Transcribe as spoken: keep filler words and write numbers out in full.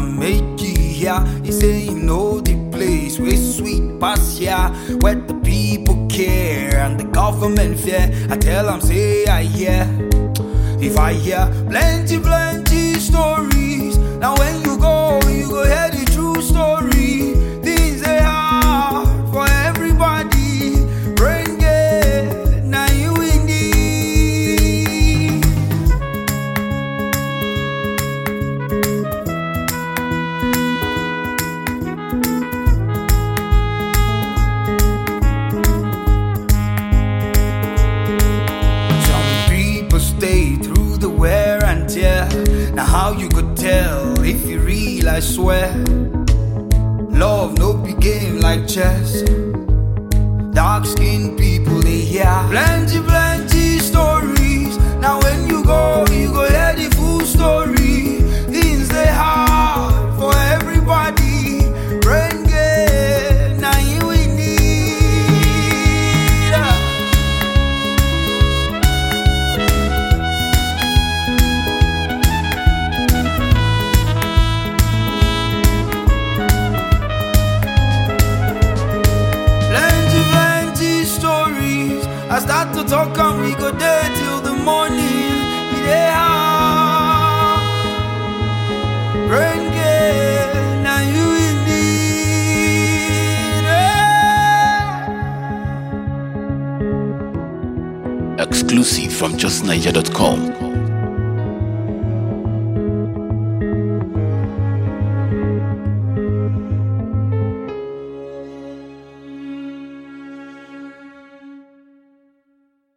make it here. He say he know the place where sweet pass here, where the people care and the government fear. I tell him say I hear. If I hear plenty, plenty stories, now when you go, you go hear the true story. Things they hard for everybody. Bring it, now you in need. Some people stay through the wear and tear. Now how you could tell if you real, I swear. Love no big game like chess. Dark skinned people they hear plenty, plenty stories. Now when you go, you go hear the full story. Things they hard for everybody. Bring it, now you in need. I start to talk and we go there till the morning. Yeah, bring it, now you in need. Exclusive from just niger dot com.